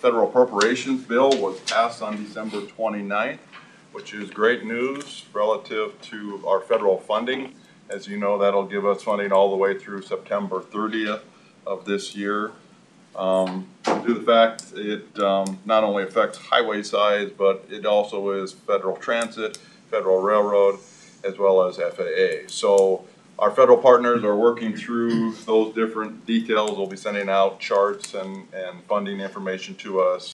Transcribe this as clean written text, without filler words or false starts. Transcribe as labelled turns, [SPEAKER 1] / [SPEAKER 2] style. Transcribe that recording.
[SPEAKER 1] federal appropriations bill was passed on December 29th, which is great news relative to our federal funding. As you know, that'll give us funding all the way through September 30th of this year. Due to the fact it not only affects highway size, but it also is federal transit, federal railroad, as well as FAA. So our federal partners are working through those different details. They'll be sending out charts and funding information to us